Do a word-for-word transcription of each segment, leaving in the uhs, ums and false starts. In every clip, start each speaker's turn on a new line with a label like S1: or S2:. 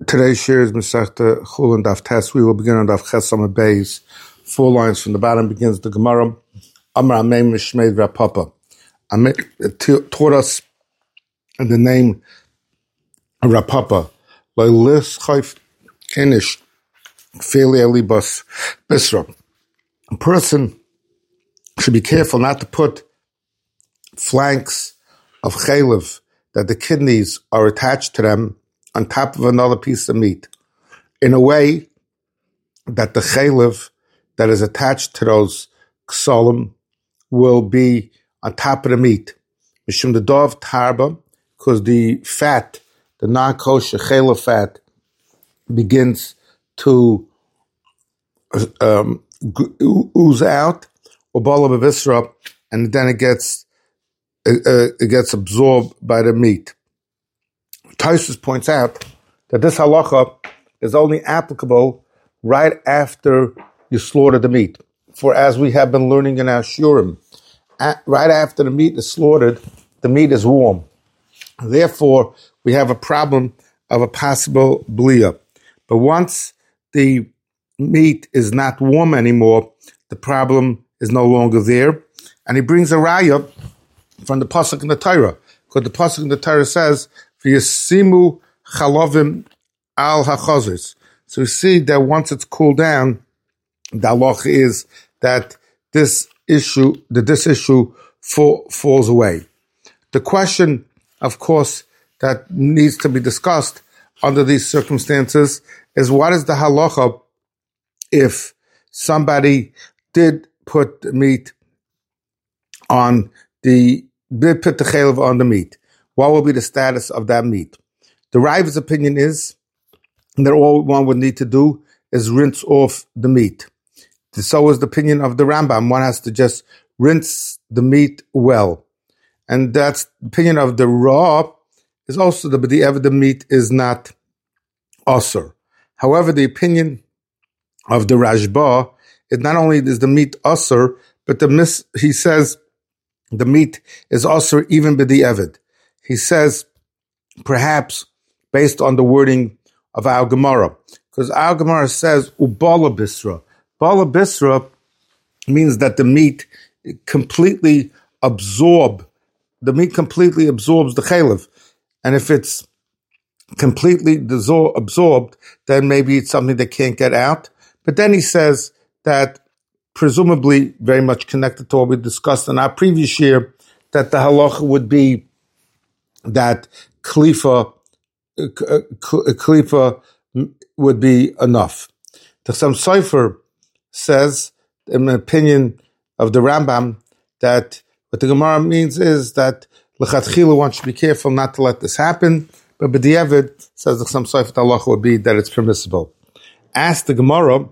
S1: Today's share is Masechta Chulin Daf Tes. We will begin on Daf Ches Amud Beis. Four lines from the bottom begins the Gemara. Amar Ameim Mishmeid Rapapa. Ameim taught us in the name of Rapapa. Leilis Chayf Kenish Feli Alibas Bisra. A person should be careful not to put flanks of chaylev, that the kidneys are attached to them, on top of another piece of meat, in a way that the chaylev that is attached to those ksolim will be on top of the meat. Mishum the dov tarba, because the fat, the non-kosher chaylev fat, begins to um, ooze out, ubala b'visra, and then it gets uh, it gets absorbed by the meat. Tosfos points out that this halacha is only applicable right after you slaughter the meat. For as we have been learning in our shurim, right after the meat is slaughtered, the meat is warm. Therefore, we have a problem of a possible bliya. But once the meat is not warm anymore, the problem is no longer there. And he brings a raya from the pasuk in the Torah, because the pasuk in the Torah says, V'yasimu chalovim al hachazos. So we see that once it's cooled down, the halacha is that this issue, that this issue fall, falls away. The question, of course, that needs to be discussed under these circumstances is what is the halacha if somebody did put the meat on the, did put the chaylev on the meat? What will be the status of that meat? The Rava's opinion is that all one would need to do is rinse off the meat. So is the opinion of the Rambam. One has to just rinse the meat well. And that's the opinion of the Ra, is also the b'di'evad the meat is not asur. However, the opinion of the Rashba is not only is the meat asur, but the mis, he says the meat is asur even b'di'evad. He says, perhaps based on the wording of our Gemara, because our Gemara says ubala bisra. Bala bisra means that the meat completely absorb, the meat completely absorbs the chaylev, and if it's completely absorbed, then maybe it's something that can't get out. But then he says that, presumably very much connected to what we discussed in our previous year, that the halacha would be that klifa, klifa would be enough. The Chassam Sofer says, in the opinion of the Rambam, that what the Gemara means is that l'chatchila one should be careful not to let this happen, but b'di'evid, says the Chassam Sofer, the halacha would be that it's permissible. Ask the Gemara,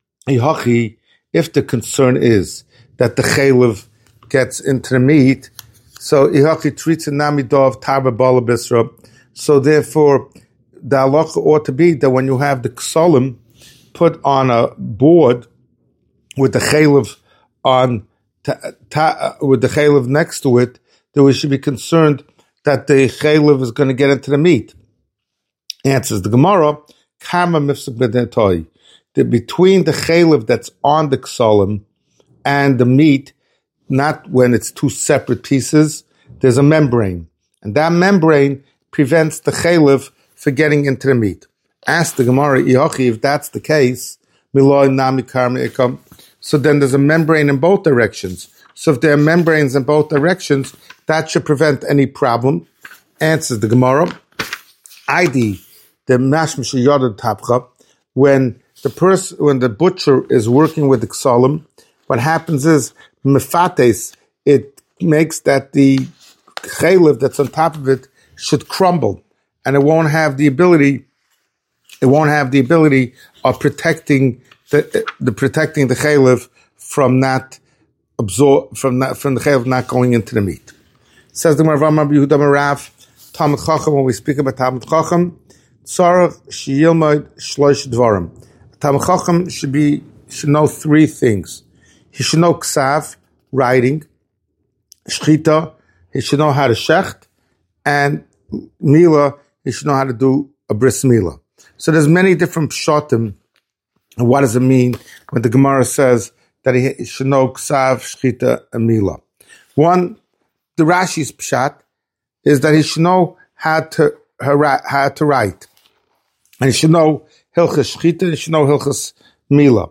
S1: if the concern is that the chaylev gets into the meat, so Ihaki treats a namidov tarba bala bisra. So therefore, the halacha ought to be that when you have the ksolim put on a board with the chaylev on ta, ta, with the chaylev next to it, that we should be concerned that the chaylev is going to get into the meat. Answers the Gemara, kama mifsuk b'dentoi. That between the chaylev that's on the ksolim and the meat, not when it's two separate pieces, there's a membrane. And that membrane prevents the chaylev from getting into the meat. Ask the Gemara, if that's the case, so then there's a membrane in both directions. So if there are membranes in both directions, that should prevent any problem. Answers the Gemara, I D, the mashmish yodad tapcha, when the person, when the butcher is working with the ksolim, what happens is, mefates, it makes that the chaylev that's on top of it should crumble, and it won't have the ability, it won't have the ability of protecting the, the protecting the chaylev from not absorb, from not, from the chaylev not going into the meat. Says the Rav Amar Yehuda Marav, Talmud Chacham, when we speak about Talmud Chacham, tzarach sheyilmod shlosh dvarim. Talmud Chacham should be, should know three things. He should know ksav, writing, shchita, he should know how to shecht, and mila, he should know how to do a bris mila. So there's many different pshatim. And what does it mean when the Gemara says that he should know ksav, shchita, and mila? One, the Rashi's pshat is that he should know how to how to write, and he should know hilchas shchita, and he should know hilchas mila.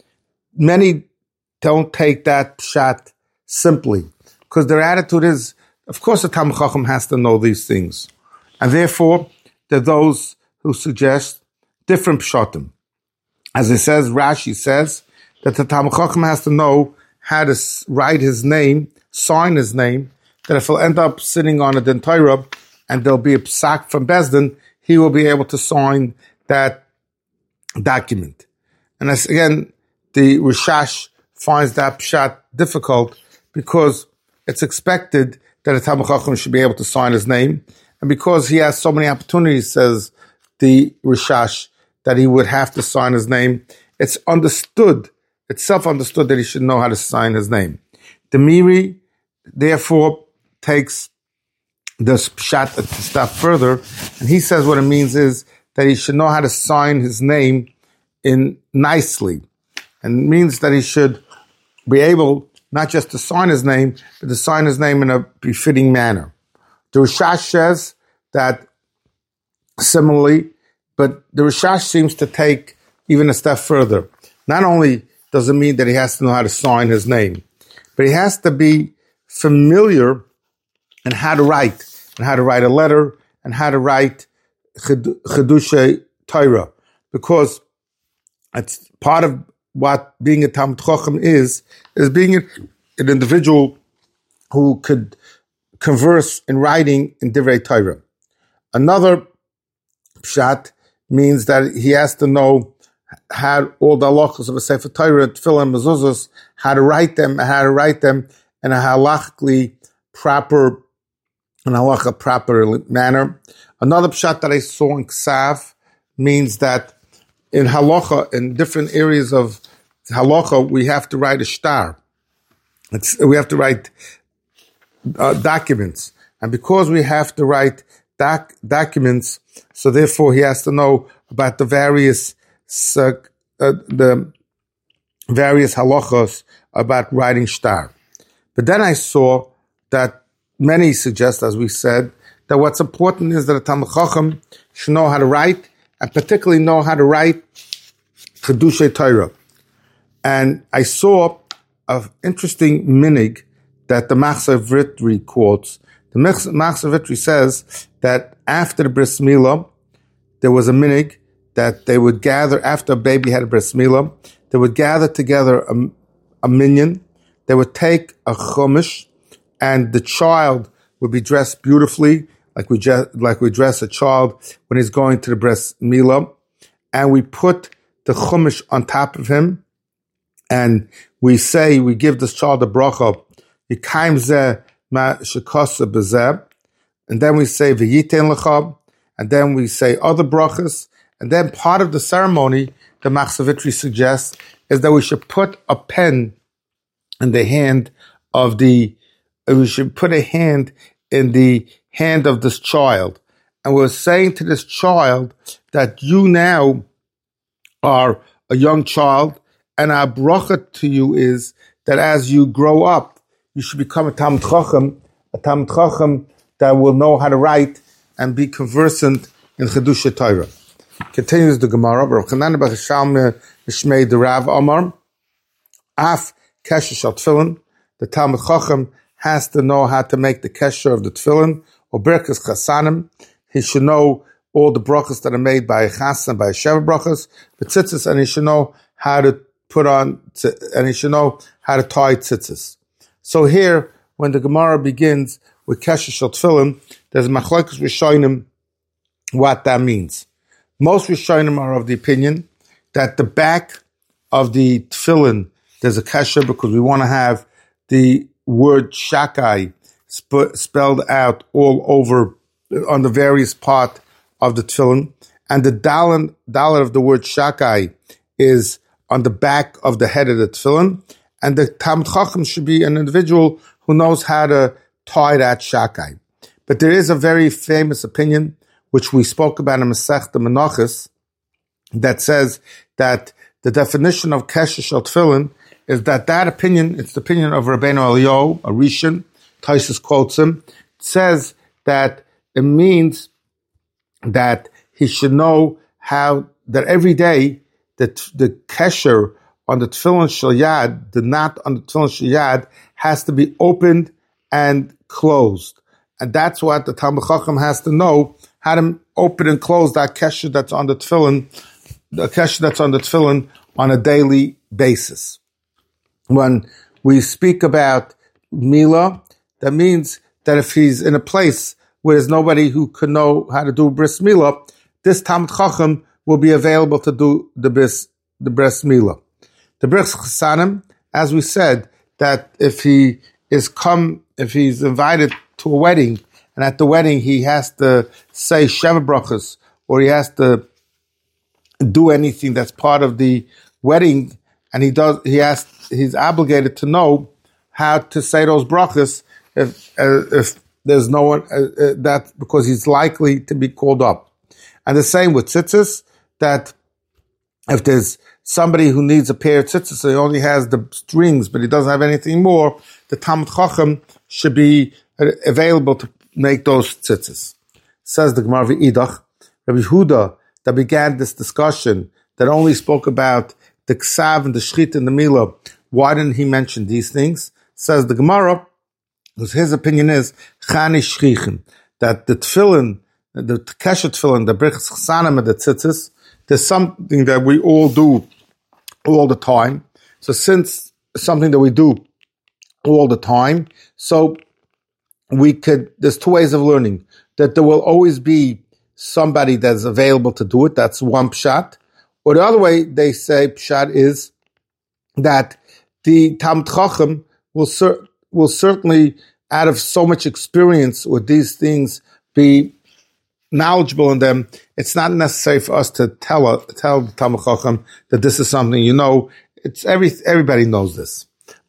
S1: Many don't take that pshat simply because their attitude is, of course, the Talmid Chacham has to know these things, and therefore there are those who suggest different pshatim. As it says, Rashi says that the Talmid Chacham has to know how to write his name, sign his name, that if he'll end up sitting on a Din Torah and there'll be a psak from Beis Din, he will be able to sign that document. And as again, the Rishash finds that pshat difficult because it's expected that a Talmid Chacham should be able to sign his name, and because he has so many opportunities, says the Rishash, that he would have to sign his name. It's understood, it's self-understood that he should know how to sign his name. The Miri, therefore, takes the pshat a step further, and he says what it means is that he should know how to sign his name in nicely. And it means that he should be able not just to sign his name, but to sign his name in a befitting manner. The Rishash says that similarly, but the Rishash seems to take even a step further. Not only does it mean that he has to know how to sign his name, but he has to be familiar in how to write, and how to write a letter, and how to write Chedushay Torah, because it's part of what being a Talmid Chacham is, is being an individual who could converse in writing in Divrei Torah. Another pshat means that he has to know how all the halachos of a Sefer Torah, Tefillah, Mezuzos, how to write them, how to write them in a halachically proper, in a halacha proper manner. Another pshat that I saw in Ksav means that in halacha, in different areas of halacha, we have to write a shtar. It's, we have to write uh, documents. And because we have to write doc, documents, so therefore he has to know about the various uh, uh, the various halachos about writing shtar. But then I saw that many suggest, as we said, that what's important is that a Talmid Chacham should know how to write, and particularly know how to write Chedushay Torah. And I saw an interesting minig that the Machzor Vitri quotes. The Machzor Vitri says that after the Bris Milah, there was a minig that they would gather, after a baby had a Bris Milah, they would gather together a, a minyan, they would take a chumash, and the child would be dressed beautifully, like we just, like we dress a child when he's going to the Bris Milah, and we put the chumash on top of him, and we say, we give this child a bracha, Yikaim zeh ma shekosa b'zeh, and then we say v'yitein lecha, and then we say other brachas, and then part of the ceremony, the Machzor Vitri suggests, is that we should put a pen in the hand of the, we should put a hand in the hand of this child, and we're saying to this child that you now are a young child, and our bracha to you is that as you grow up, you should become a Talmid Chacham, a Talmid Chacham that will know how to write and be conversant in Chedushay Torah. Continues the Gemara, Rav Chanan bar Shalmei Mishmei the Rav Amar, Af Kesher Shal Tefillin, the Talmid Chacham has to know how to make the Kesher of the Tefillin, or Birkas Chasanim, he should know all the brachas that are made by a Chasan, by a Sheva brachas, the tzitzis, and he should know how to put on, and he should know how to tie tzitzis. So here, when the Gemara begins with Kesher Shal Tefillin, there's machlokes Rishonim what that means. Most Rishonim are of the opinion that the back of the Tefillin, there's a Kesher because we want to have the word Shakai sp- spelled out all over on the various part of the Tefillin, and the dalet, dalet of the word Shakai is on the back of the head of the Tefillin, and the Talmid Chacham should be an individual who knows how to tie that Shakai. But there is a very famous opinion, which we spoke about in Masechta Menachos, that says that the definition of Kesher Shel Tefillin is that that opinion, it's the opinion of Rabbeinu Eliyahu, a Rishon, Taisus quotes him, says that it means that he should know how, that every day that the Kesher on the Tefillin Shel Yad, the knot on the Tefillin Shel Yad, has to be opened and closed. And that's what the Talmid Chacham has to know, how to open and close that Kesher that's on the Tefillin, the Kesher that's on the Tefillin on a daily basis. When we speak about Mila, that means that if he's in a place where there's nobody who could know how to do Bris Mila, this Talmid Chacham will be available to do the Bris, the Bris Mila. The Bris Chasanim, as we said, that if he is come, if he's invited to a wedding, and at the wedding he has to say Sheva Brachos, or he has to do anything that's part of the wedding, and he does, he has, he's obligated to know how to say those brachos if uh, if there's no one uh, uh, that because he's likely to be called up. And the same with tzitzis, that if there's somebody who needs a pair of tzitzis, so he only has the strings, but he doesn't have anything more, the Talmid Chacham should be available to make those tzitzis. Says the Gemara V'idach, Rabbi Huda, that began this discussion, that only spoke about the ksav and the shchit and the milah. Why didn't he mention these things? Says the Gemara, because his opinion is chani shchichen, that the tefillin, the kesher tefillin, the brichas chasanim and the tzitzis, there's something that we all do all the time. So since something that we do all the time, so we could, there's two ways of learning, that there will always be somebody that's available to do it. That's one pshat. Or the other way they say pshat is that the Talmid Chacham will, cer- will certainly, out of so much experience with these things, be knowledgeable in them. It's not necessary for us to tell uh, tell the Talmid Chacham that this is something you know. It's every everybody knows this.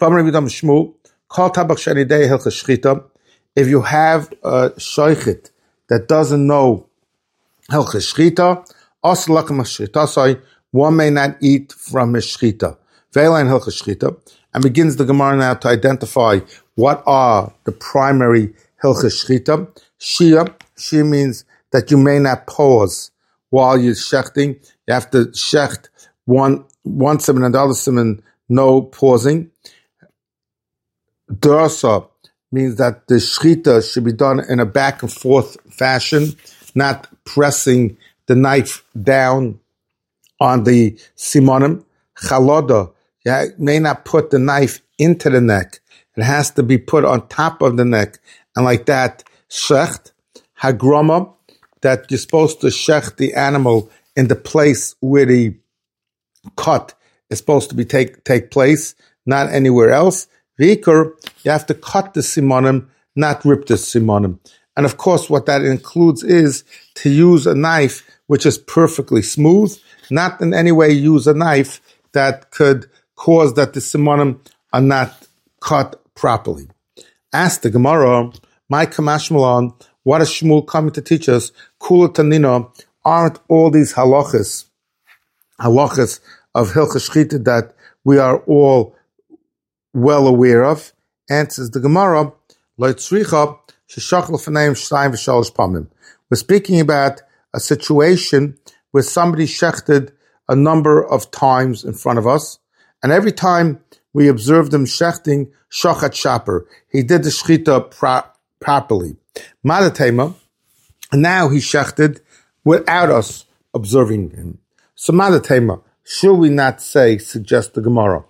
S1: If you have a shoichet that doesn't know Hilchos Shchita, one may not eat from his shchita. Ve'elain Hilchos Shchita, and begins the Gemara now to identify what are the primary Hilchos Shchita. Shia, Shia means that you may not pause while you're shechting. You have to shecht one one simon and the other simon, no pausing. Dorsa means that the shchita should be done in a back and forth fashion, not pressing the knife down on the simonim. Chaloda, you may not put the knife into the neck. It has to be put on top of the neck. And like that, shecht. Hagrama, that you're supposed to shecht the animal in the place where the cut is supposed to be take, take place, not anywhere else. Vikar, you have to cut the simonim, not rip the simonim. And of course, what that includes is to use a knife which is perfectly smooth, not in any way use a knife that could cause that the simonim are not cut properly. Ask the Gemara, my Kamash Malon, what is Shmuel coming to teach us? Kula Tanina, aren't all these halachas, halachas of Hilchos Shchita that we are all well aware of? Answers the Gemara, we're speaking about a situation where somebody shechted a number of times in front of us, and every time we observed him shechting, shochat shaper, he did the shchita pro- properly. Madatema, and now he shechted without us observing him. So Madatema, should we not say, suggest the Gemara,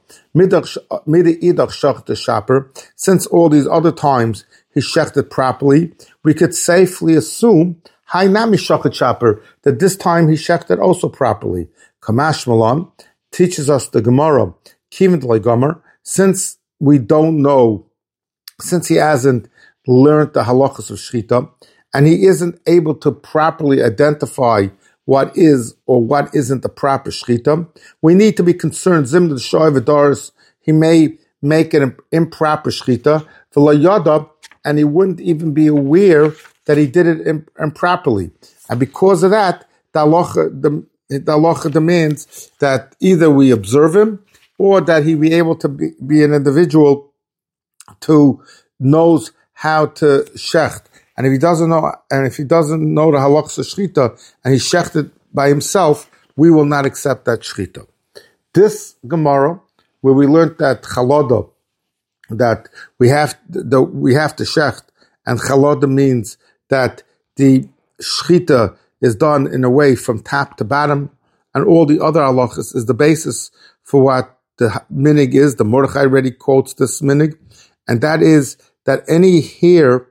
S1: since all these other times he shechted properly, we could safely assume that this time he shechted also properly. Kamash Malan teaches us the Gemara, since we don't know, since he hasn't learned the halachas of shchita, and he isn't able to properly identify what is or what isn't the proper shchita, we need to be concerned. Zim the shoy v'daris, he may make an improper shchita, v'layada, and he wouldn't even be aware that he did it improperly. And because of that, the halacha, the, the halacha demands that either we observe him or that he be able to be, be an individual to knows how to shecht. And if he doesn't know, and if he doesn't know the halacha shechita and he shechted by himself, we will not accept that shechita. This Gemara, where we learned that chalada, that we have the we have to shecht, and chalada means that the shechita is done in a way from top to bottom, and all the other halachas is the basis for what the minig is. The Mordechai already quotes this minig, and that is that any hair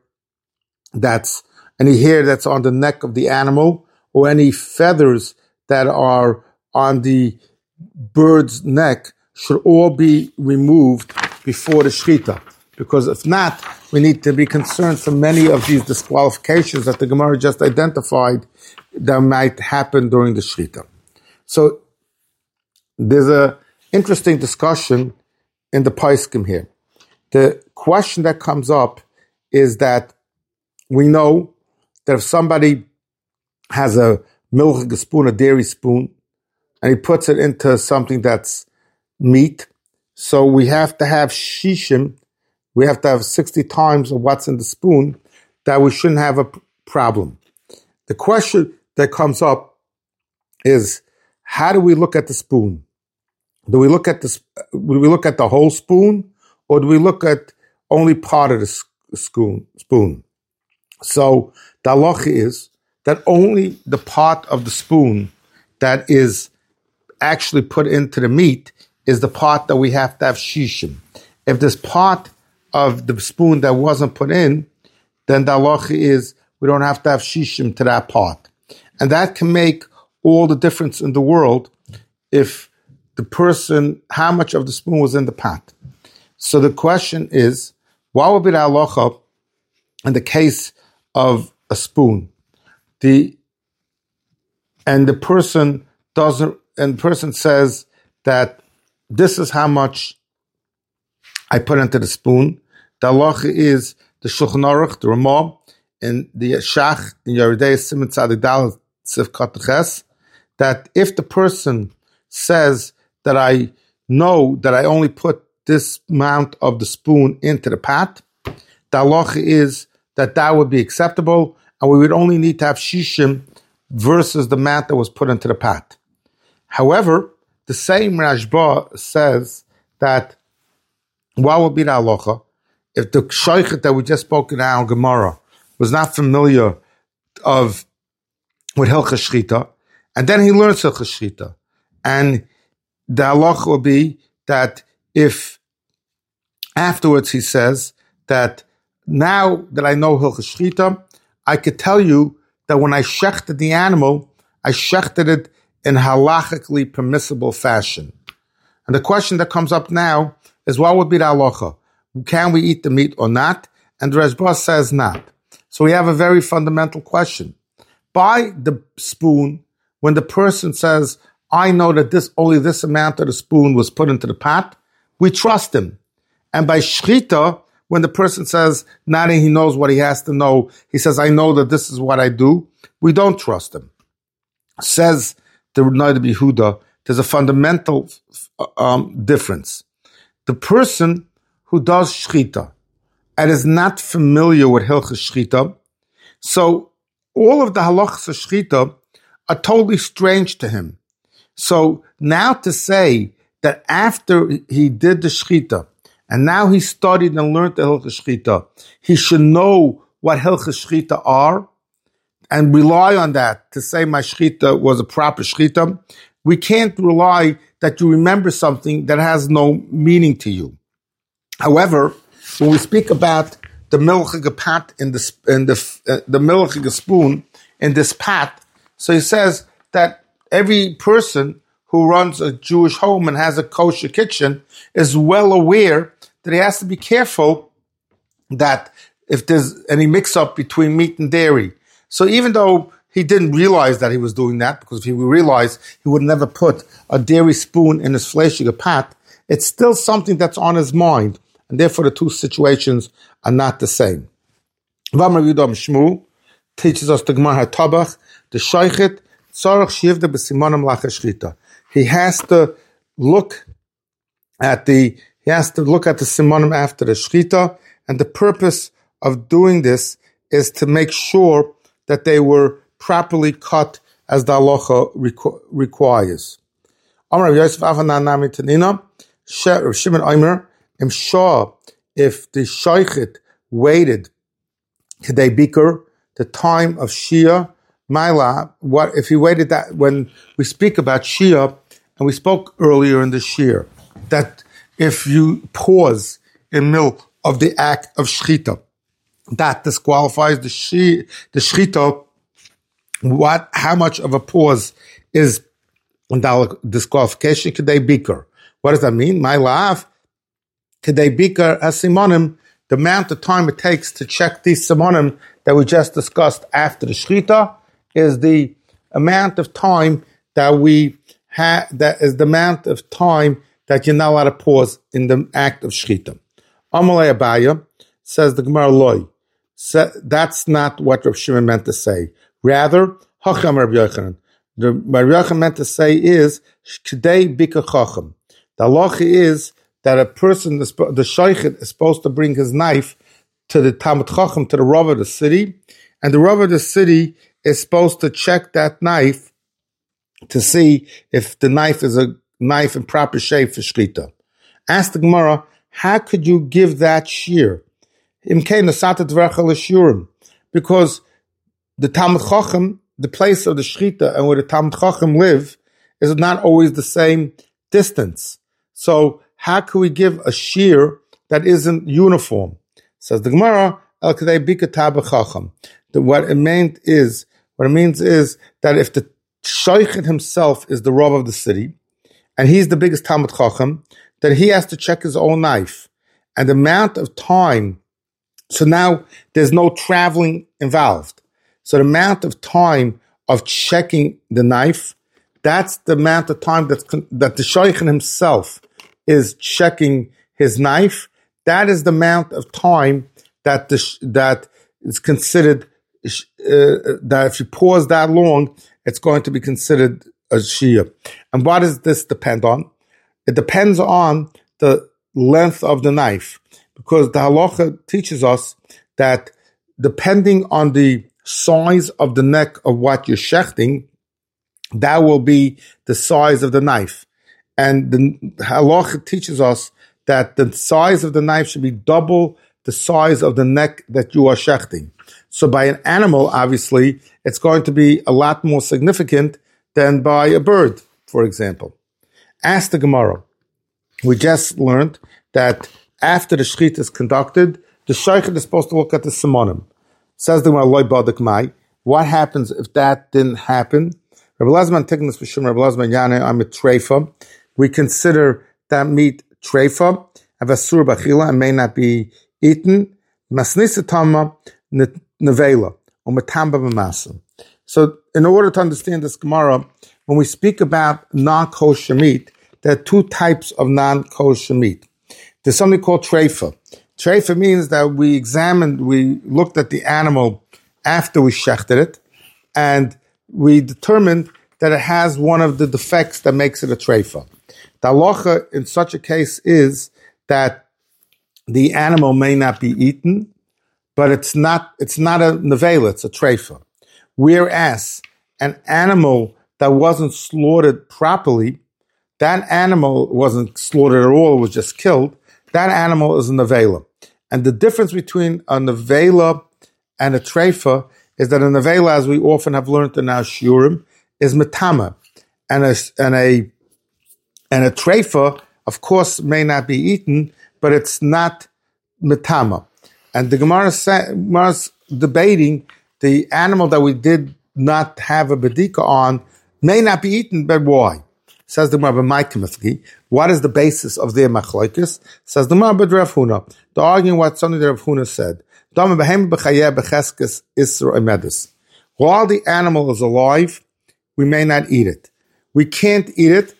S1: that's any hair that's on the neck of the animal, or any feathers that are on the bird's neck, should all be removed before the shechita. Because if not, we need to be concerned for many of these disqualifications that the Gemara just identified that might happen during the shechita. So there's a interesting discussion in the Paiskim here. The question that comes up is that we know that if somebody has a milchig spoon, a dairy spoon, and he puts it into something that's meat, so we have to have shishim, we have to have sixty times of what's in the spoon, that we shouldn't have a problem. The question that comes up is, how do we look at the spoon? Do we look at the do we look at the whole spoon, or do we look at only part of the spoon? Spoon. So the halacha is that only the part of the spoon that is actually put into the meat is the part that we have to have shishim. If this part of the spoon that wasn't put in, then the halacha is we don't have to have shishim to that part. And that can make all the difference in the world if the person, how much of the spoon was in the pot. So the question is, what would be the halacha in the case of a spoon? The and the person doesn't, and the person says that this is how much I put into the spoon. The halacha is the Shulchan Aruch, the Ramah, and the Shach in Yeridei Siman Tzadik Daled Sifkat Ches, that if the person says that I know that I only put this amount of the spoon into the pot, the halacha is that that would be acceptable, and we would only need to have shishim versus the amount that was put into the pot. However, the same Rashba says that what would be the halacha if the shaychet that we just spoke in our Gemara was not familiar of with Hilchas Shechita, and then he learns Hilchas Shechita, and the halacha will be that if afterwards he says that now that I know Hilchas Shechita, I could tell you that when I shechted the animal, I shechted it in halachically permissible fashion. And the question that comes up now is, what would be the halacha? Can we eat the meat or not? And the Rashba says not. So we have a very fundamental question. By the spoon, when the person says, I know that this only this amount of the spoon was put into the pot, we trust him. And by shechita, when the person says, not that he knows what he has to know, he says, I know that this is what I do, we don't trust him. Says the Noda B'Yehuda, there's a fundamental um, difference. The person who does shechita and is not familiar with Hilchas Shechita, so all of the halachas of shechita are totally strange to him. So now to say that after he did the shechita, and now he studied and learned the Hilchas Shechita, he should know what Hilchas Shechita are, and rely on that to say my shechita was a proper shechita. We can't rely that you remember something that has no meaning to you. However, when we speak about the milchig pot in the in the uh, the milchig spoon in this pot, so he says that every person who runs a Jewish home and has a kosher kitchen is well aware that he has to be careful that if there's any mix-up between meat and dairy. So even though he didn't realize that he was doing that, because if he realized, he would never put a dairy spoon in his fleshige pot, it's still something that's on his mind, and therefore the two situations are not the same. Vamar Yudam Shmuel teaches us the Gemara HaTabach, the Shaychet, He has to look at the he has to look at the simonim after the shchita, and the purpose of doing this is to make sure that they were properly cut as the halacha requ- requires. Amar Yosef Avanan Nami Tanina, Shimon Omer, Im Shah, if the shaychit waited Kedei Bikur, the time of Shia, Maila, what if he waited that when we speak about Shia, and we spoke earlier in the Shir, that if you pause in the middle of the act of Shchita, that disqualifies the Shi, the Shchita, what, how much of a pause is disqualification? Kedei Bikur. What does that mean? My lav, Kedei Bikur as simonim, the amount of time it takes to check these simonim that we just discussed after the shchita is the amount of time that we have, that is the amount of time that you're not allowed to pause in the act of shchita. Amalei Abaya says the Gemara loy. So that's not what Rav Shimon meant to say. Rather, Hacham Rav Yochanan. The Rav Yochanan meant to say is Kedei Bikur Chacham. The halacha is that a person, the shaychit, is supposed to bring his knife to the Talmid Chacham, to the Rav of the city, and the Rav of the city is supposed to check that knife to see if the knife is a knife in proper shape for shchita. Ask the Gemara, how could you give that shear? Because the Talmid Chacham, the place of the shchita and where the Talmid Chacham live, is not always the same distance. So how can we give a shear that isn't uniform? Says the Gemara, El Kedei Bikur Tabei Chacham. What it meant is, what it means is that if the shaykhid himself is the Rav of the city, and he's the biggest Talmid Chacham, then he has to check his own knife. And the amount of time, so now there's no traveling involved. So the amount of time of checking the knife, that's the amount of time that's, that the shaykhid himself is checking his knife. That is the amount of time that the, that is considered, uh, that if you pause that long, it's going to be considered a shia. And what does this depend on? It depends on the length of the knife, because the halacha teaches us that depending on the size of the neck of what you're shechting, that will be the size of the knife. And the halacha teaches us that the size of the knife should be double the size of the neck that you are shechting. So by an animal, obviously, it's going to be a lot more significant than by a bird, for example. Ask the Gemara. We just learned that after the shechita is conducted, the shaykhid is supposed to look at the simonim. Says the Gemara, loy badak mai. What happens if that didn't happen? Rabbi Lazman taking this for sure. Rabbi Lazman Yana, I'm a treifa. We consider that meat treifa, avasur bachila, and may not be eaten. Masnisatama nevela, or matamba b'masa. So, in order to understand this Gemara, when we speak about non-kosher meat, there are two types of non-kosher meat. There's something called treifa. Treifa means that we examined, we looked at the animal after we shechted it, and we determined that it has one of the defects that makes it a treifa. The halacha in such a case is that the animal may not be eaten, but it's not it's not a nevela, it's a treifa. Whereas an animal that wasn't slaughtered properly, that animal wasn't slaughtered at all, it was just killed, that animal is a nevela. And the difference between a nevela and a treifa is that a nevela, as we often have learned in our shiurim, is metama. And a, and a, and a treifa, of course, may not be eaten, but it's not metama. And the Gemara is debating the animal that we did not have a bedika on may not be eaten, but why? Says the Gemara, what is the basis of their machlokes? Says the Gemara, but Rav Huna. They're arguing what something that Rav Huna said. While the animal is alive, we may not eat it. We can't eat it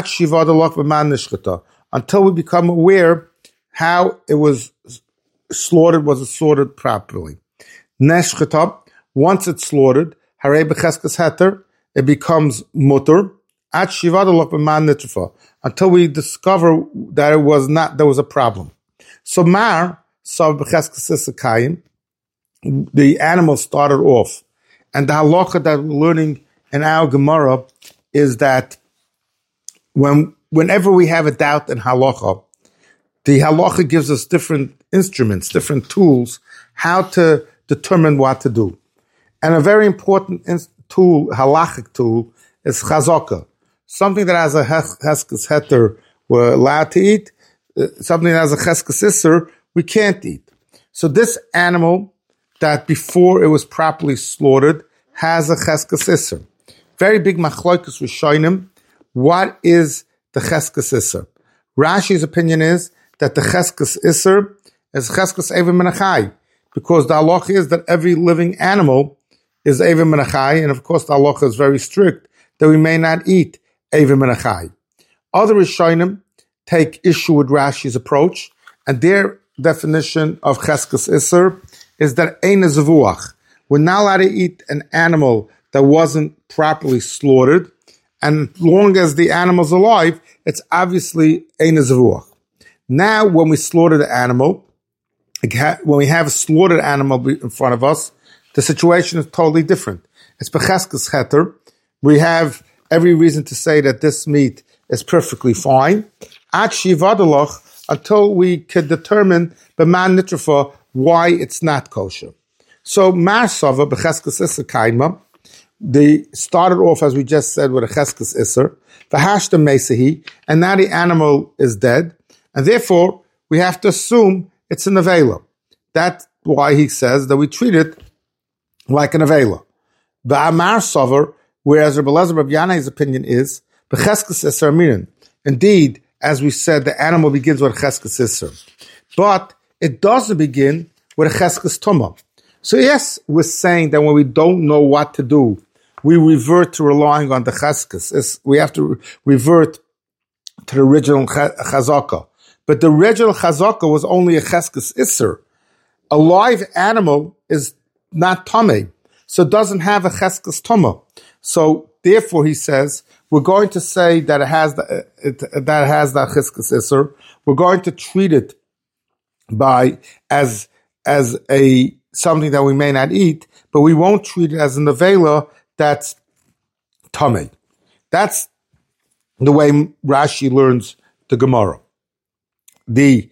S1: until we become aware how it was slaughtered, was it slaughtered properly. Once it's slaughtered, it becomes mutter until we discover that it was not, there was a problem. So mar, the animal started off. And the halacha that we're learning in our Gemara is that when whenever we have a doubt in halacha, the halacha gives us different instruments, different tools, how to determine what to do. And a very important tool, halachic tool, is chazaka. Something that has a cheskes heter we're allowed to eat, something that has a cheskes isser we can't eat. So this animal that before it was properly slaughtered has a cheskes isser. Very big machlokus rishonim. What is the cheskes isser? Rashi's opinion is that the cheskes isser is cheskes evim menachai, because the halacha is that every living animal is evim menachai, and of course the halacha is very strict that we may not eat evim menachai. Other rishonim take issue with Rashi's approach, and their definition of cheskes isser is that ein zavuach. We're not allowed to eat an animal that wasn't properly slaughtered, and as long as the animal's alive, it's obviously ein zavuach. Now, when we slaughter the animal, when we have a slaughtered animal in front of us, the situation is totally different. It's becheskes heter. We have every reason to say that this meat is perfectly fine. At shivadalach, until we can determine b'man nitrafa why it's not kosher. So marsava b'cheskes isser kaima, they started off, as we just said, with a cheskes isser, v'hashta mesehi, and now the animal is dead, and therefore we have to assume it's an avela. That's why he says that we treat it like an avela. V'amar sover, whereas Rabbi Elazar Rabbi Yanai's opinion is b'cheskes isser mirin. Indeed, as we said, the animal begins with a cheskes isser, but it doesn't begin with a cheskes tumah. So yes, we're saying that when we don't know what to do, we revert to relying on the cheskes. We have to re- revert to the original chazaka. But the original chazaka was only a cheskes isser. A live animal is not tameh, so it doesn't have a cheskes tumah. So therefore, he says, we're going to say that it has the, it, that it has that cheskes isser. We're going to treat it by as as a something that we may not eat, but we won't treat it as an avela that's tameh. That's the way Rashi learns the Gemara. The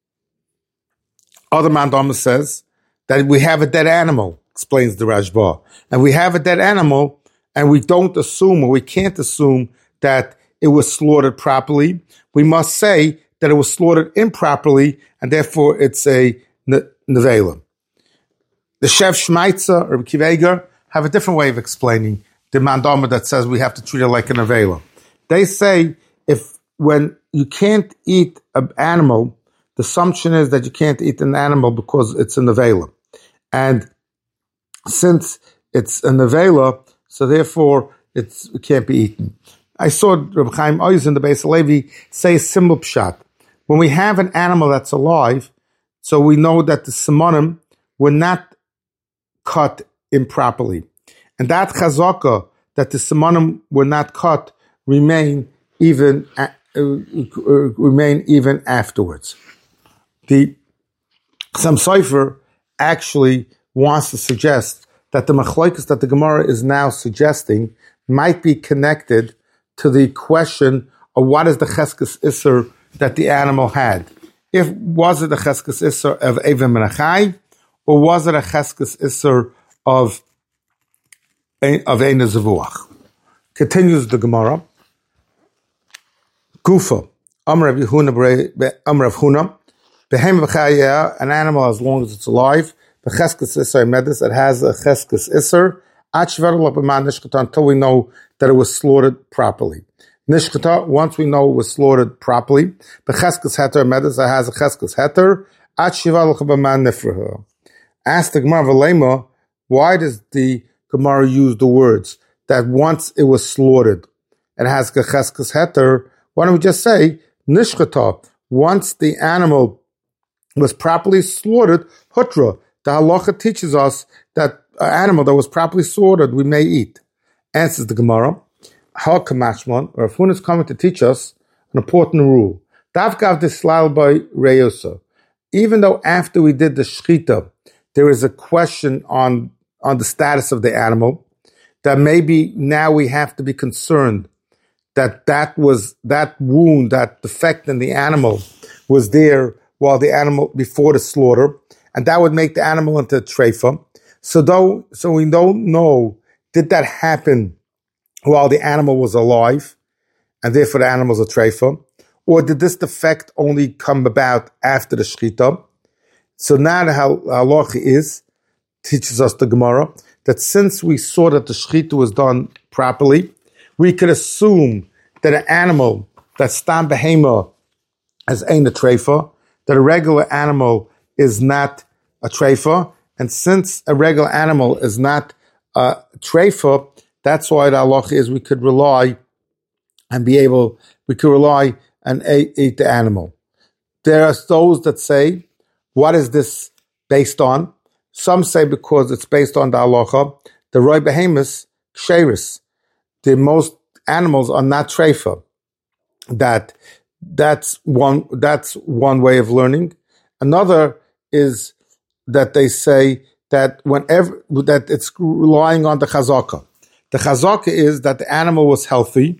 S1: other mandama says that we have a dead animal, explains the Rashba, and we have a dead animal, and we don't assume, or we can't assume, that it was slaughtered properly. We must say that it was slaughtered improperly, and therefore it's a nevela. The Shev Shmaitza or Kiveger have a different way of explaining the mandama that says we have to treat it like an avela. They say if when you can't eat an animal, the assumption is that you can't eat an animal because it's an avela. And since it's an avela, so therefore it's, it can't be eaten. I saw Reb Chaim Oz in the Beis Halevi say a simple pshat. When we have an animal that's alive, so we know that the simonim were not cut improperly. And that chazaka, that the simonim were not cut, remain even uh, uh, remain even afterwards. The Sam Sofer actually wants to suggest that the machlokes that the Gemara is now suggesting might be connected to the question of what is the cheskes isser that the animal had. If was it a cheskes isser of evim menachai, or was it a cheskes isser of of ein zavuach? Continues the Gemara. Gufa Amar Rav Huna Amar Rav Huna behem v'chayah, an animal as long as it's alive. The cheskes isser medis, it has a cheskes isser until we know that it was slaughtered properly. Nishkata, once we know it was slaughtered properly, the cheskes heter medis, it has a cheskes heter. Ask the Gemara V'lema, why does the Gemara use the words that once it was slaughtered, it has a cheskes heter? Why don't we just say nishkata, once the animal was properly slaughtered, hutra. The halacha teaches us that an animal that was properly slaughtered we may eat. Answers the Gemara. How Kamashmon, or Rav Huna is coming to teach us an important rule. Davkav dislal by Reusa. Even though after we did the shchita, there is a question on, on the status of the animal, that maybe now we have to be concerned that that was, that wound, that defect in the animal was there while the animal, before the slaughter, and that would make the animal into a treifa. So though, so we don't know, did that happen while the animal was alive, and therefore the animal's a treifa? Or did this defect only come about after the shchita? So now the halacha is, teaches us the Gemara, that since we saw that the shchita was done properly, we could assume that an animal that's stam behema as ain't a treifa, that a regular animal is not a treifa, and since a regular animal is not a treifa, that's why the halacha is we could rely and be able, we could rely and eat, eat the animal. There are those that say, what is this based on? Some say because it's based on the halacha, the roi behemus ksheris. The most animals are not treifa. That that's one that's one way of learning. Another is that they say that whenever that it's relying on the chazaka. The chazaka is that the animal was healthy,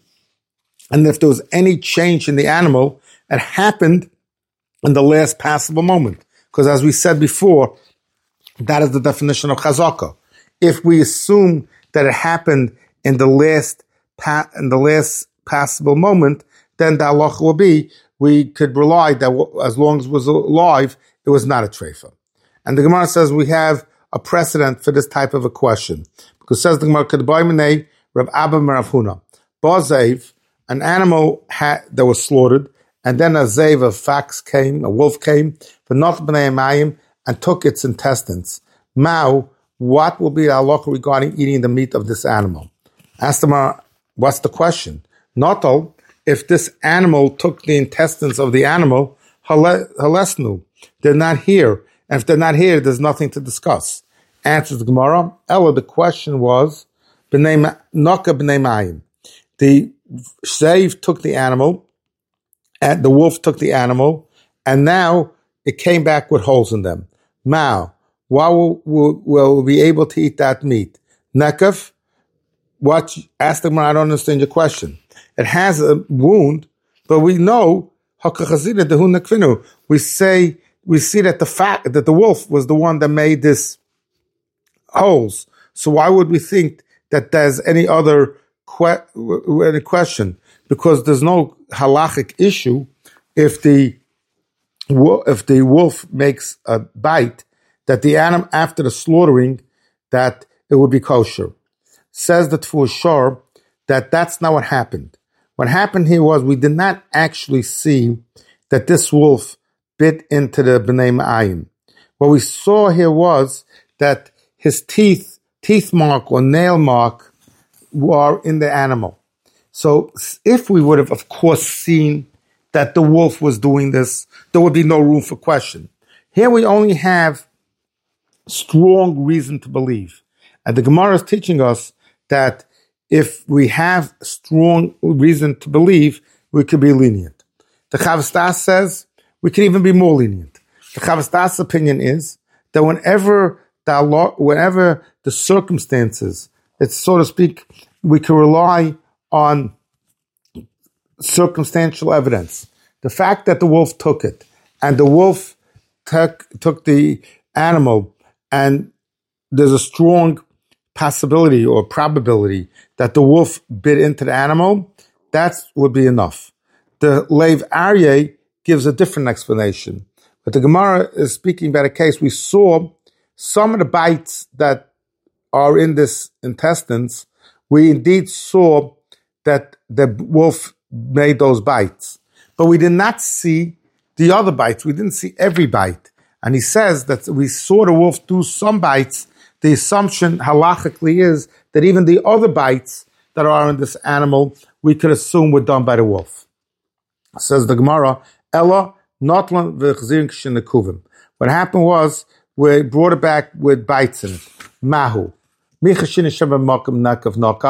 S1: and if there was any change in the animal, it happened in the last passable moment. Because as we said before, that is the definition of chazaka. If we assume that it happened in the last pa- in the last passable moment, then the halacha will be we could rely that as long as it was alive, it was not a treifa. And the Gemara says we have a precedent for this type of a question. Because it says the Gemara, Kedbaiminei Rav Abba Rav Huna. Bazev, an animal ha- that was slaughtered, and then a zev, a fox came, a wolf came, but not b'nei mayim, and took its intestines. Mao, what will be the halacha regarding eating the meat of this animal? Ask the Gemara, what's the question? Not all. If this animal took the intestines of the animal, halesnu, they're not here. And if they're not here, there's nothing to discuss. Answers the Gemara. Ella, the question was, Noka b'nei mayim. The slave took the animal, and the wolf took the animal, and now it came back with holes in them. Mao, why will, will, will we be able to eat that meat? Nekav, what? Ask the Gemara, I don't understand your question. It has a wound, but we know we say we see that the fact that the wolf was the one that made this holes. So why would we think that there's any other que- any question? Because there's no halachic issue if the if the wolf makes a bite that the animal after the slaughtering that it would be kosher. Says that for sure that that's not what happened. What happened here was we did not actually see that this wolf bit into the b'nei ma'ayim. What we saw here was that his teeth, teeth mark or nail mark were in the animal. So if we would have, of course, seen that the wolf was doing this, there would be no room for question. Here we only have strong reason to believe. And the Gemara is teaching us that if we have strong reason to believe, we could be lenient. The Chavos Da'as says we can even be more lenient. The Chavos Da'as opinion is that whenever the law, whenever the circumstances, it's so to speak, we can rely on circumstantial evidence. The fact that the wolf took it, and the wolf took took the animal, and there's a strong possibility or probability that the wolf bit into the animal, that would be enough. The Leiv Aryeh gives a different explanation. But the Gemara is speaking about a case. We saw some of the bites that are in this intestines. We indeed saw that the wolf made those bites. But we did not see the other bites. We didn't see every bite. And he says that we saw the wolf do some bites. The assumption halachically is that even the other bites that are in this animal, we could assume were done by the wolf. Says the Gemara, Ella notlan v'chzirin k'shenekuvim. What happened was we brought it back with bites in it. Mahu. Michashin Hashem makom nakav nakav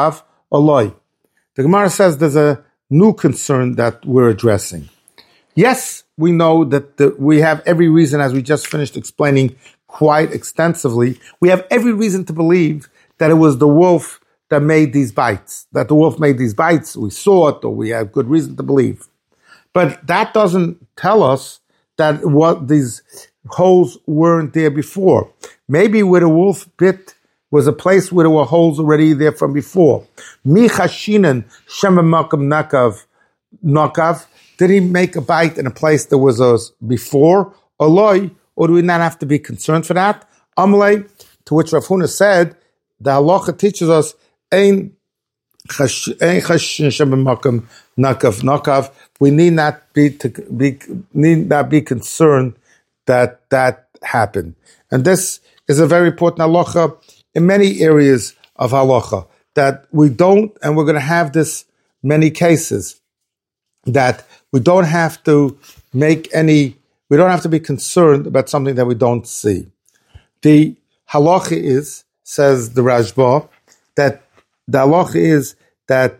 S1: aloi. The Gemara says there's a new concern that we're addressing. Yes, we know that the, we have every reason, as we just finished explaining quite extensively, we have every reason to believe that it was the wolf that made these bites, that the wolf made these bites. We saw it, or we have good reason to believe. But that doesn't tell us that what these holes weren't there before. Maybe where the wolf bit was a place where there were holes already there from before. Mi chashinen shemamakam nakav nakav. Did he make a bite in a place that was a before? Aloi, or do we not have to be concerned for that? Amalei, to which Rav Huna said, the halacha teaches us, ein chashinen shemamakam nakav nakav. We need not be to be need not be concerned that that happened. And this is a very important halacha in many areas of halacha, that we don't, and we're going to have this many cases, that we don't have to make any, we don't have to be concerned about something that we don't see. The halacha is, says the Rashba, that the halacha is that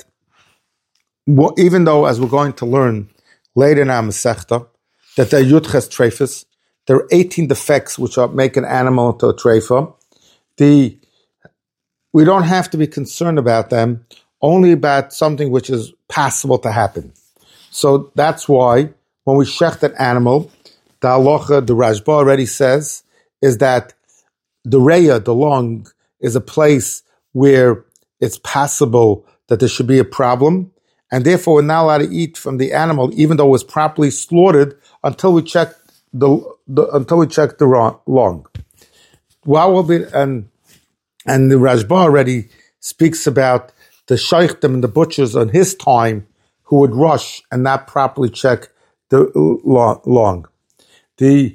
S1: even though, as we're going to learn later in our Masechta, that there are Yudches Treifas, there are eighteen defects which are, make an animal into a treifa, the we don't have to be concerned about them, only about something which is possible to happen. So that's why when we shecht an animal, the halacha, the Rashba already says, is that the reya, the lung, is a place where it's possible that there should be a problem, and therefore we're not allowed to eat from the animal, even though it was properly slaughtered, until we check the, the until we check the lung. While we'll be, and and the Rashba already speaks about the sheichtim and the butchers on his time who would rush and not properly check the lung. The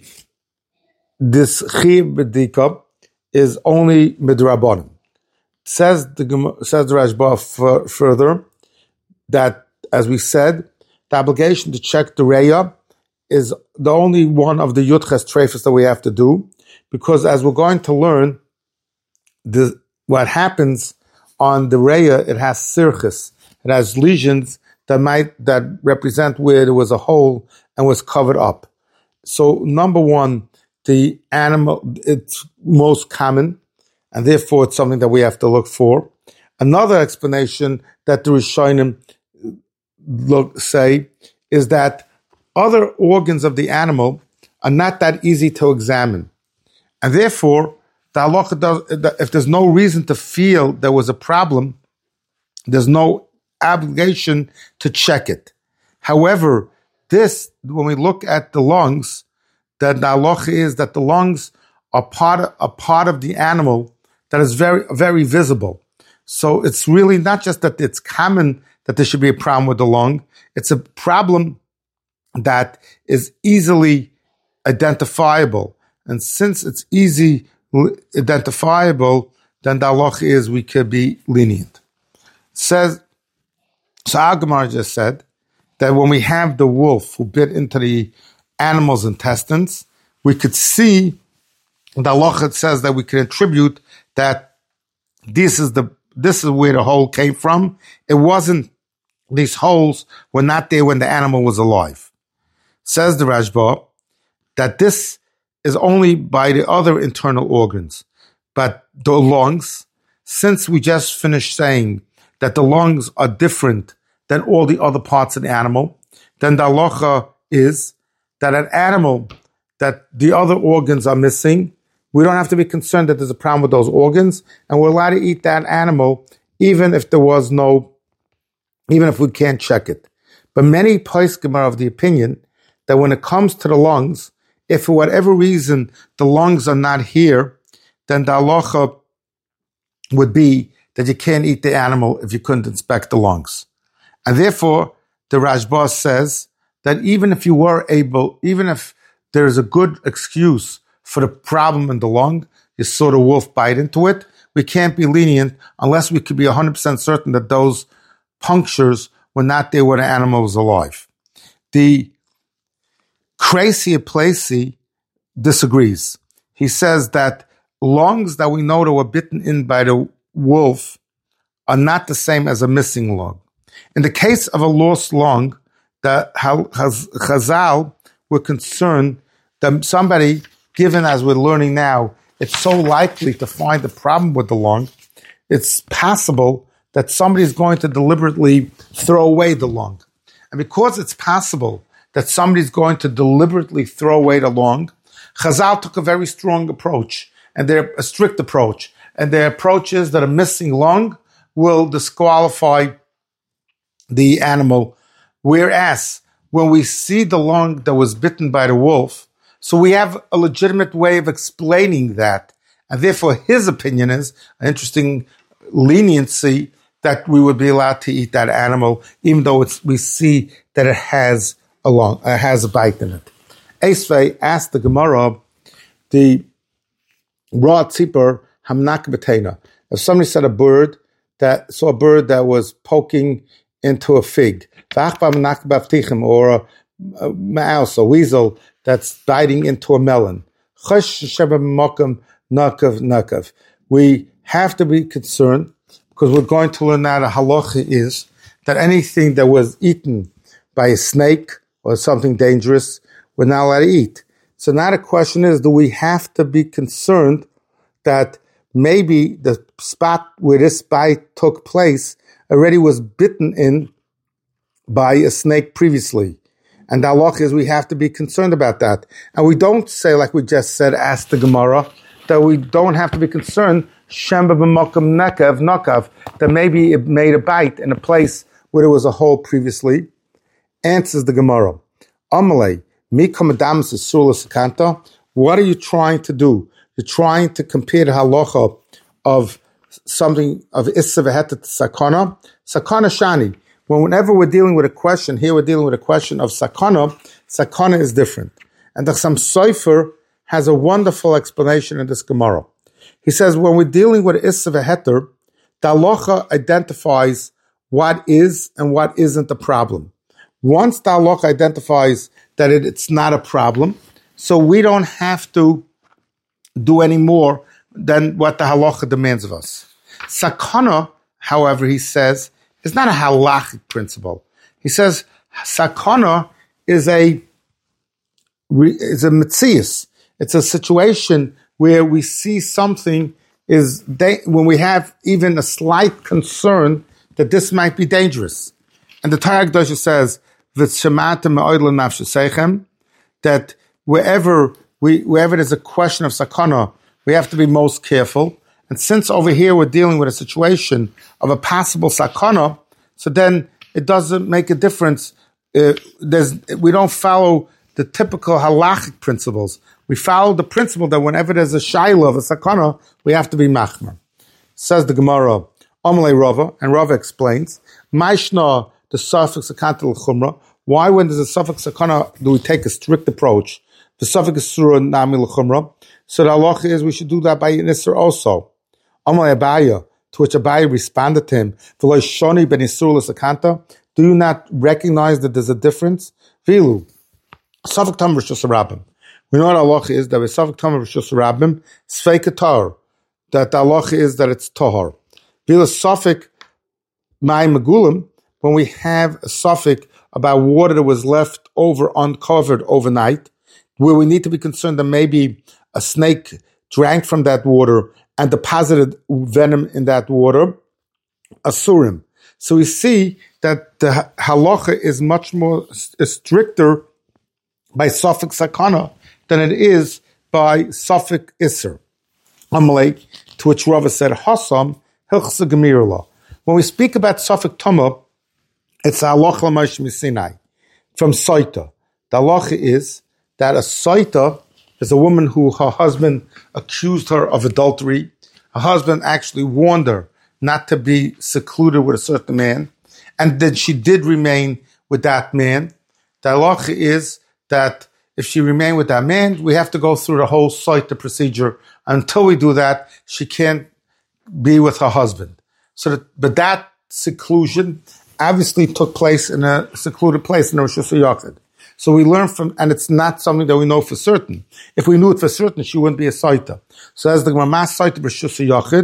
S1: this chiyuv b'dika is only midrabanan. Says the says the Rashba f- further that, as we said, the obligation to check the reya is the only one of the Yudches Treifas that we have to do, because as we're going to learn, the what happens on the reya, it has sirchis, it has lesions that might that represent where there was a hole and was covered up. So number one, the animal, it's most common, and therefore it's something that we have to look for. Another explanation that the Rishonim look say is that other organs of the animal are not that easy to examine, and therefore the halacha does, if there's no reason to feel there was a problem, there's no obligation to check it. However, this, when we look at the lungs, that the halacha is that the lungs are part of, a part of the animal that is very, very visible. So it's really not just that it's common that there should be a problem with the lung. It's a problem that is easily identifiable. And since it's easy identifiable, then the halacha is we could be lenient. It says, so our Gemara just said that when we have the wolf who bit into the animal's intestines, we could see the halacha says that we can attribute that this is the this is where the hole came from. It wasn't, these holes were not there when the animal was alive. Says the Rashba that this is only by the other internal organs, but the lungs, since we just finished saying that the lungs are different than all the other parts of the animal, then the halacha is that an animal that the other organs are missing, we don't have to be concerned that there's a problem with those organs, and we're allowed to eat that animal even if there was no, even if we can't check it. But many poskim are of the opinion that when it comes to the lungs, if for whatever reason the lungs are not here, then the halacha would be that you can't eat the animal if you couldn't inspect the lungs. And therefore, the Rashba says that even if you were able, even if there is a good excuse for the problem in the lung, you saw the wolf bite into it, we can't be lenient unless we could be one hundred percent certain that those punctures were not there when the animal was alive. The Crazy Placey disagrees. He says that lungs that we know that were bitten in by the wolf are not the same as a missing lung. In the case of a lost lung, the Chazal were concerned that somebody, given as we're learning now, it's so likely to find a problem with the lung, it's possible that somebody is going to deliberately throw away the lung. And because it's possible that somebody's going to deliberately throw away the lung, Chazal took a very strong approach, and they're a strict approach. And their approach is that a missing lung will disqualify the animal. Whereas when we see the lung that was bitten by the wolf, so we have a legitimate way of explaining that. And therefore his opinion is an interesting leniency that we would be allowed to eat that animal, even though it's, we see that it has a lung, uh, has a bite in it. Esvei asked the Gemara, the raw tzipor hamnak b'teina. If somebody said a bird that saw a bird that was poking into a fig, or a, a mouse, a weasel that's biting into a melon, we have to be concerned because we're going to learn that a halacha is that anything that was eaten by a snake or something dangerous, we're not allowed to eat. So now the question is, do we have to be concerned that maybe the spot where this bite took place already was bitten in by a snake previously? And the halach is we have to be concerned about that. And we don't say, like we just said, ask the Gemara, that we don't have to be concerned, shemba b'mokum nekav nakav, that maybe it made a bite in a place where there was a hole previously. Answers the Gemara, Amalei, mikam adamus isur l'sakanta. What are you trying to do? You're trying to compare the halacha of something of issa v'heta to sakana. Sakana shani. Whenever we're dealing with a question, here we're dealing with a question of sakana. Sakana is different. And the Chassam Sofer has a wonderful explanation in this Gemara. He says when we're dealing with issa v'heter, the halacha identifies what is and what isn't a problem. Once the halacha identifies that it, it's not a problem, so we don't have to do any more than what the halacha demands of us. Sakana, however, he says, is not a halachic principle. He says sakana is a is a metzius. It's a situation where we see something is when we have even a slight concern that this might be dangerous. And the Torah Kedosha says that wherever we wherever there's a question of sakana, we have to be most careful. And since over here we're dealing with a situation of a possible sakana, so then it doesn't make a difference. Uh, there's, we don't follow the typical halachic principles. We follow the principle that whenever there's a shayla of a sakana, we have to be machmer. Says the Gemara, Amalei Rava, and Rava explains, Maishna, the suffix sakanta l'chumra. Why, when there's a suffix sakana, do we take a strict approach? The suffix is surah nami l'chumra. So the halacha is we should do that by an isser also. Amalei Abaya, to which Abai responded to him, V'lo shoni ben isur l'sakanta. Do you not recognize that there's a difference? Vilu, suffix tam rishus rabbim. We know what halacha is that with suffix tam rishus rabbim, sfeika tar. That the halacha is that it's tahar. Vilu suffix mai megulim, when we have a suffix about water that was left over uncovered overnight, where we need to be concerned that maybe a snake drank from that water and deposited venom in that water, asurim. So we see that the halacha is much more stricter by suffix sakana than it is by suffix isser. Amalei, to which Rava said, Hasam hilchsa gemirla. When we speak about suffix tama, it's halacha l'moshe misinai from Saita. The halacha is that a Saita is a woman who her husband accused her of adultery. Her husband actually warned her not to be secluded with a certain man, and then she did remain with that man. The halacha is that if she remained with that man, we have to go through the whole Saita procedure. Until we do that, she can't be with her husband. So, that, but that seclusion obviously took place in a secluded place in a Rosh Hashanah. So we learn from, and it's not something that we know for certain. If we knew it for certain, she wouldn't be a Saita. So as the Gemara Saita Rosh Hashanah,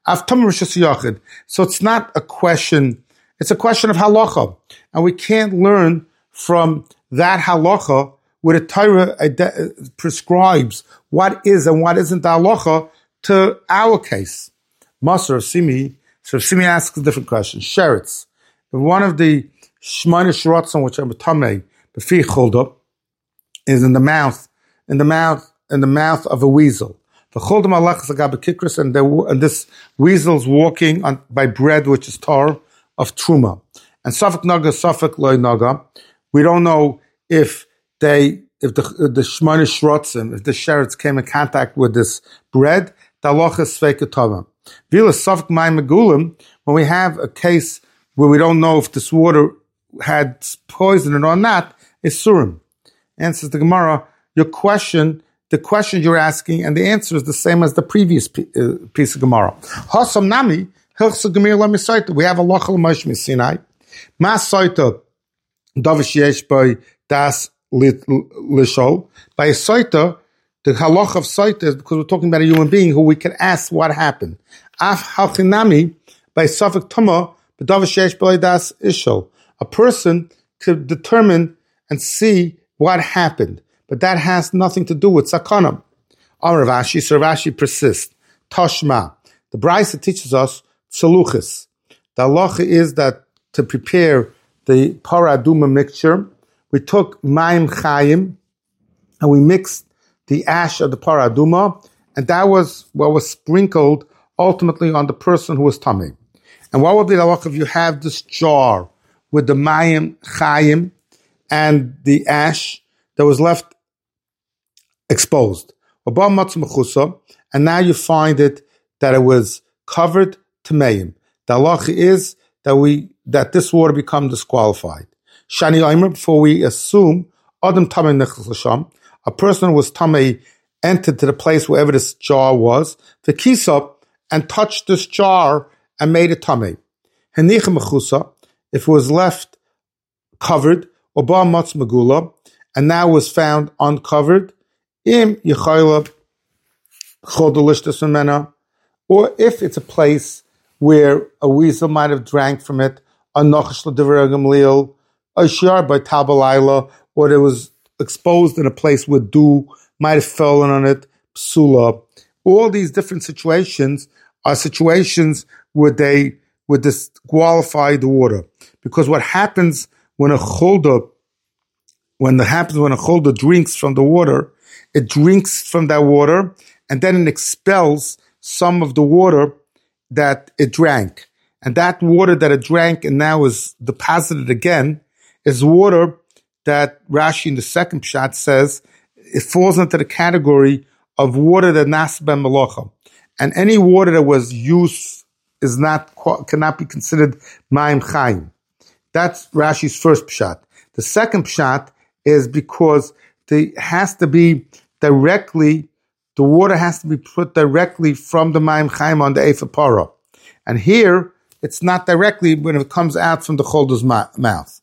S1: So it's not a question, it's a question of halacha. And we can't learn from that halacha where the Torah prescribes what is and what isn't the halacha to our case. Maser Simi, so Simi asks a different question. Sheretz. One of the Shmona Shrotzim, which are Tamei, Befi Chulda, is in the mouth, in the mouth, in the mouth of a weasel. The Chulda Malach Zagab Kikris, and and this weasel's walking on by bread, which is tar of Truma. And Safek Naga, Safek Loy Naga. We don't know if they, if the the Shmona Shrotzim, if the Sheretz came in contact with this bread, the halacha is Sveikatava. Vila Safek Mai Megulim, when we have a case where we don't know if this water had poison in it or not, is Surim. Answers the Gemara, your question, the question you're asking, and the answer is the same as the previous uh, piece of Gemara. Hasam Nami, Hilchsa Gemir Lamisaita. We have a Lachal Moshe Sinai. Mas Saita, Davish Yesh by Das Lishol. By a Saita, the halach of Saita is because we're talking about a human being who we can ask what happened. Af Halchinami, by Safek Tuma, a person could determine and see what happened, but that has nothing to do with sakana. Amar Rashi, so Rashi persists. Tashma. The Brisa teaches us tzaluchis. The halacha is that to prepare the paraduma mixture, we took mayim chayim and we mixed the ash of the paraduma, and that was what was sprinkled ultimately on the person who was tamei. And what would be the halacha if you have this jar with the mayim chayim and the ash that was left exposed? And now you find it that it was covered to mayim. The halacha is that we that this water become disqualified. Shani Omer, before we assume Adam Tamei Nechlas L'Sham, a person who was Tamei entered to the place wherever this jar was, the kisop, and touched this jar and made it tamei. Henicha mechusa, if it was left covered, oba matz megula, and now was found uncovered, im yichayla chodolishtas memena, or if it's a place where a weasel might have drank from it, a nochash l'divrei gamliel, a shiar by tabalayla, or it was exposed in a place where dew might have fallen on it, psula. All these different situations are situations where they would disqualify the water. Because what happens when a chulda, when the happens when a chulda drinks from the water, it drinks from that water and then it expels some of the water that it drank. And that water that it drank and now is deposited again is water that Rashi in the second pshat says it falls into the category of water that nas ben malacha. And any water that was used is not cannot be considered mayim chayim. That's Rashi's first pshat. The second pshat is because there has to be directly, the water has to be put directly from the mayim chayim on the efa para. And here, it's not directly when it comes out from the cholder's mouth.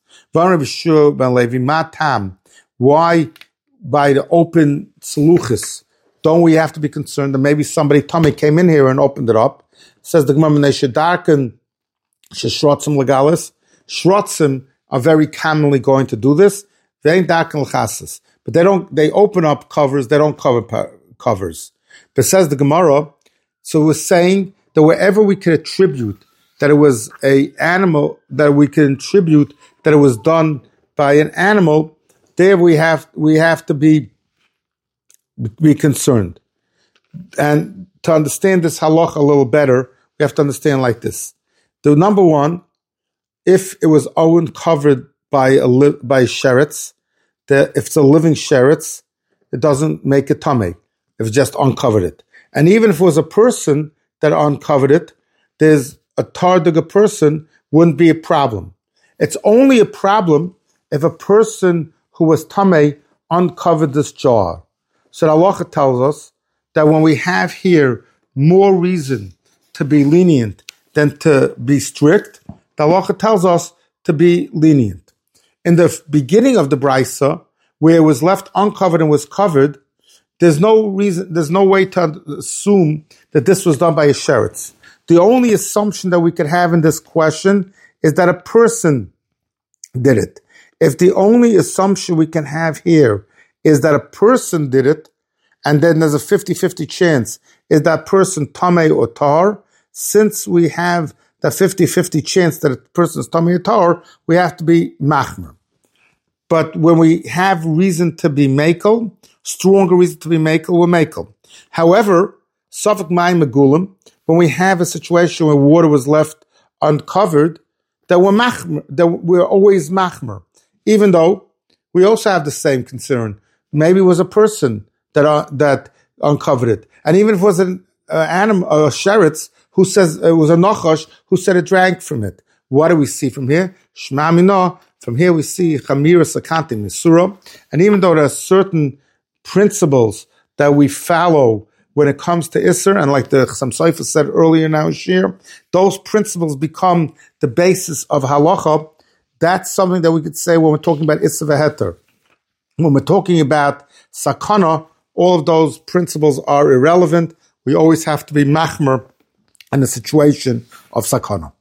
S1: Why by the open saluchis don't we have to be concerned that maybe somebody tummy came in here and opened it up? Says the Gemara, they should darken shrotzim legalis. Shrotzim are very commonly going to do this. They ain't darken l'chassis, but they don't. They open up covers. They don't cover pa- covers. But says the Gemara, so we're saying that wherever we could attribute that it was a animal, that we can attribute that it was done by an animal, there we have we have to be be concerned. And to understand this halach a little better, we have to understand like this. The number one, if it was uncovered by a li- by sheretz, that if it's a living sheretz, it doesn't make it tamei if it just uncovered it. And even if it was a person that uncovered it, there's a tardiga person wouldn't be a problem. It's only a problem if a person who was tamei uncovered this jar. So the halacha tells us that when we have here more reason to be lenient than to be strict, the halacha tells us to be lenient. In the beginning of the brisa, where it was left uncovered and was covered, there's no reason, there's no way to assume that this was done by a sheretz. The only assumption that we could have in this question is that a person did it. If the only assumption we can have here is that a person did it, and then there's a fifty-fifty chance, is that person tamei or tar? Since we have the fifty-fifty chance that a person is tamei or tar, we have to be machmer. But when we have reason to be makel, stronger reason to be makel, we're makel. However, safek mayim megulim, when we have a situation where water was left uncovered, that we're machmer, that we're always machmer. Even though we also have the same concern. Maybe it was a person that uh, that uncovered it. And even if it was an uh, animal, a sheretz, who says, it was a nachash, who said it drank from it. What do we see from here? Shema minah. From here we see chamiras akanti misura. And even though there are certain principles that we follow when it comes to Isser, and like the Chassam Sofer said earlier in our shir, those principles become the basis of halacha. That's something that we could say when we're talking about Isser v'heter. When we're talking about sakana, all of those principles are irrelevant. We always have to be machmer in a situation of sakana.